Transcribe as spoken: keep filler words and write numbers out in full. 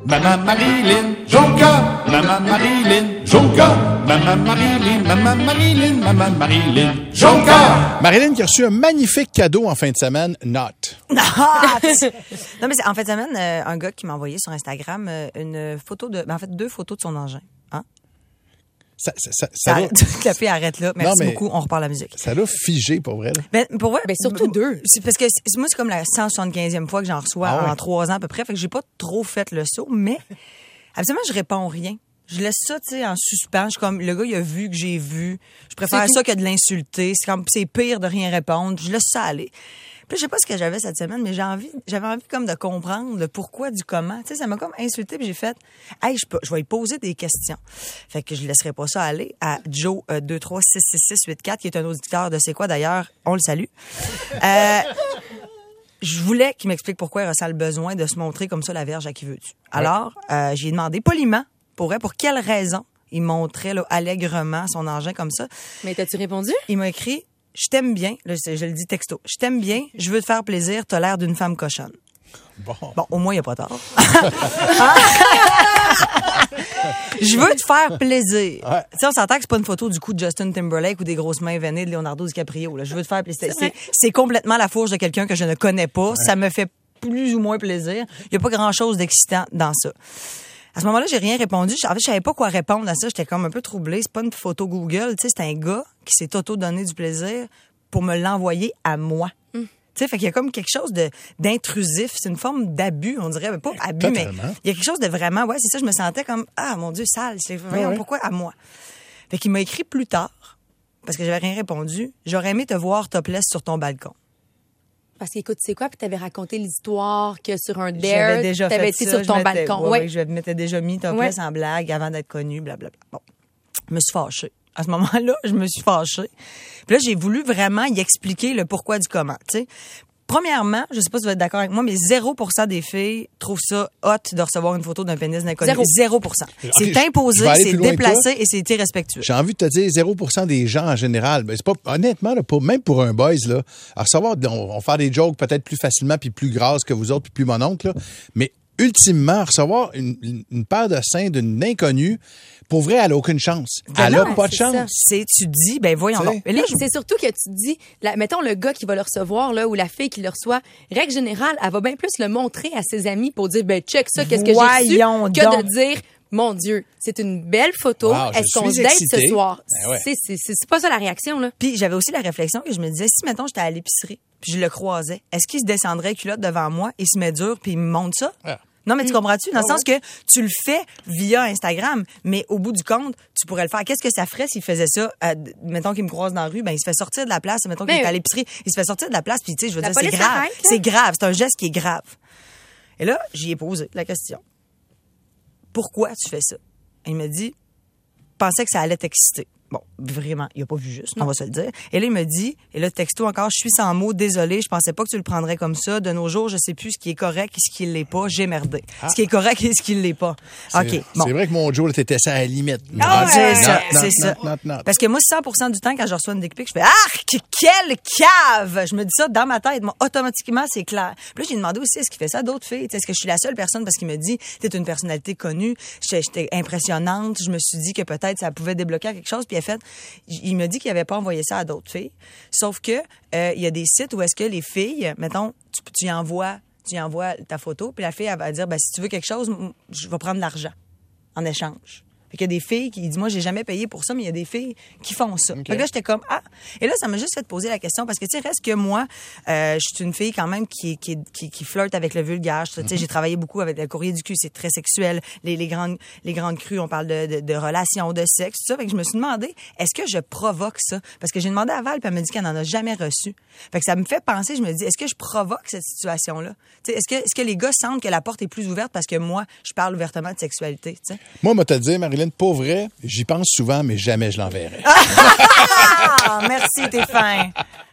Maman Marilyn, Jonca, Maman Marilyn, Jonca, Maman Marilyn, Maman Marilyn, Maman Marilyn, Jonca. Marilyn qui a reçu un magnifique cadeau en fin de semaine, Not. Not! Non, mais c'est, en fin de semaine, euh, un gars qui m'a envoyé sur Instagram euh, une photo de... Ben, en fait, deux photos de son engin. Hein? Ça, ça, ça, ça, ça doit... La fille arrête là. Merci non, beaucoup. On repart la musique. Ça doit figer, pour vrai. Là. Ben, pour vrai, ben, surtout deux. C'est parce que c'est, moi, c'est comme la cent soixante-quinzième fois que j'en reçois ah ouais. en trois ans à peu près. Fait que j'ai pas trop fait le saut, mais absolument, je réponds rien. Je laisse ça, tu sais, en suspens. Je suis comme, le gars, il a vu que j'ai vu. Je préfère ça que de l'insulter. C'est comme, c'est pire de rien répondre. Je laisse ça aller. Puis je sais pas ce que j'avais cette semaine, mais j'ai envie, j'avais envie comme de comprendre le pourquoi du comment. Tu sais, ça m'a comme insulté, puis j'ai fait, hey, je peux, je vais lui poser des questions. Fait que je laisserai pas ça aller à Joe euh, deux trois six six six huit quatre, qui est un auditeur de C'est quoi d'ailleurs. On le salue. Euh, je voulais qu'il m'explique pourquoi il ressent le besoin de se montrer comme ça la verge à qui veux-tu. Alors, euh, j'ai demandé poliment, pour vrai, pour quelle raison il montrait là, allègrement son engin comme ça. Mais t'as-tu répondu? Il m'a écrit, je t'aime bien, là, je, je le dis texto, je t'aime bien, je veux te faire plaisir, t'as l'air d'une femme cochonne. Bon. Bon, au moins, il n'y a pas tort. Je veux te faire plaisir. Ouais. Tu sais, on s'entend que c'est pas une photo du coup de Justin Timberlake ou des grosses mains veinées de Leonardo DiCaprio. Là. Je veux te faire plaisir. C'est, c'est complètement la fourche de quelqu'un que je ne connais pas. Ouais. Ça me fait plus ou moins plaisir. Il n'y a pas grand-chose d'excitant dans ça. À ce moment-là, j'ai rien répondu. En fait, je savais pas quoi répondre à ça. J'étais comme un peu troublée. C'est pas une photo Google. Tu sais, c'est un gars qui s'est auto-donné du plaisir pour me l'envoyer à moi. Mm. Tu sais, fait qu'il y a comme quelque chose de, d'intrusif. C'est une forme d'abus, on dirait. Mais pas abus, Totalement. Mais il y a quelque chose de vraiment... Ouais, c'est ça, je me sentais comme, ah, mon Dieu, sale. C'est vraiment, ouais. Pourquoi à moi? Fait qu'il m'a écrit plus tard, parce que j'avais rien répondu. J'aurais aimé te voir topless sur ton balcon. Parce qu'écoute, tu sais quoi, puis t'avais raconté l'histoire que sur un dare, j'avais déjà t'avais été sur ton balcon. Oui, ouais. Je m'étais déjà mis topless ouais. en blague avant d'être connue, blablabla. Bon, je me suis fâchée. À ce moment-là, je me suis fâchée. Puis là, j'ai voulu vraiment y expliquer le pourquoi du comment, tu sais. Premièrement, je sais pas si vous êtes d'accord avec moi, mais zéro pour cent des filles trouvent ça hot de recevoir une photo d'un pénis d'inconnu. zéro pour cent. Okay, c'est imposé, c'est déplacé et c'est irrespectueux. J'ai envie de te dire zéro pour cent des gens en général. Ben, c'est pas, honnêtement, là, pour, même pour un boys, là, à recevoir, on, on fait des jokes peut-être plus facilement puis plus grasses que vous autres puis plus mon oncle, là, mais ultimement, recevoir une, une, une paire de seins d'une inconnue, pour vrai, elle n'a aucune chance. Ben elle n'a pas de chance. Ça. C'est, tu dis, ben voyons donc. Là, c'est surtout que tu dis, la, mettons le gars qui va le recevoir, là, ou la fille qui le reçoit, règle générale, elle va bien plus le montrer à ses amis pour dire, ben check ça, qu'est-ce que voyons j'ai reçu, donc. Que de dire, mon Dieu, c'est une belle photo. Wow, est-ce qu'on se date ce soir? Ben ouais. c'est, c'est, c'est, c'est pas ça la réaction, là. Puis j'avais aussi la réflexion que je me disais, si, mettons, j'étais à l'épicerie, puis je le croisais, est-ce qu'il se descendrait culotte devant moi, il se met dur, puis il me montre ça? Ouais. Non, mais tu comprends-tu? Dans le sens que tu le fais via Instagram, mais au bout du compte, tu pourrais le faire. Qu'est-ce que ça ferait s'il faisait ça? Euh, mettons qu'il me croise dans la rue, ben il se fait sortir de la place. Mettons qu'il mais est à l'épicerie, il se fait sortir de la place, puis tu sais, je veux dire, c'est grave. Arrête, c'est grave. C'est un geste qui est grave. Et là, j'y ai posé la question. Pourquoi tu fais ça? Et il me dit, pensais que ça allait t'exciter. Bon, vraiment, il a pas vu juste, non. On va se le dire. Et là, il me dit, et là, texto encore, je suis sans mots, désolé, je pensais pas que tu le prendrais comme ça. De nos jours, je sais plus ce qui est correct et ce qui l'est pas. J'ai merdé. Ah. Ce qui est correct et ce qui l'est pas. C'est, OK, bon. C'est vrai que mon Joe, t'étais ça à la limite. Ah, ouais, c'est ça, not, c'est ça. Not, not, not. Parce que moi, cent pour cent du temps, quand je reçois une dick pic, je fais, ah, quelle cave! Je me dis ça dans ma tête. Moi, automatiquement, c'est clair. Puis là, j'ai demandé aussi, est-ce qu'il fait ça à d'autres filles? Est-ce que je suis la seule personne parce qu'il me dit, t'es une personnalité connue, j'étais impressionnante, je me suis dit que peut-être ça pouvait débloquer quelque chose, puis en fait, il me dit qu'il n'avait pas envoyé ça à d'autres filles. Sauf que euh, il y a des sites où est-ce que les filles, mettons, tu, tu y envoies, tu y envoies ta photo, puis la fille elle va dire, ben si tu veux quelque chose, je vais prendre l'argent en échange. Fait qu'il y a des filles qui disent, moi, j'ai jamais payé pour ça, mais il y a des filles qui font ça. Okay. Fait que là, j'étais comme, ah. Et là, ça m'a juste fait poser la question parce que, tu sais, reste que moi, euh, je suis une fille quand même qui, qui, qui, qui flirte avec le vulgaire. Tu sais, mm-hmm. J'ai travaillé beaucoup avec le courrier du cul, c'est très sexuel. Les, les grandes, les grandes crues, on parle de, de, de relations, de sexe, tout ça. Fait que je me suis demandé, est-ce que je provoque ça? Parce que j'ai demandé à Val, puis elle m'a dit qu'elle n'en a jamais reçu. Fait que ça me fait penser, je me dis, est-ce que je provoque cette situation-là? Tu sais, est-ce que, est-ce que les gars sentent que la porte est plus ouverte parce que moi, je parle ouvertement de sexualité, tu sais? Moi, moi, te dire, Marilyn, pas vrai. J'y pense souvent, mais jamais je l'enverrai. Ah, merci, t'es fin.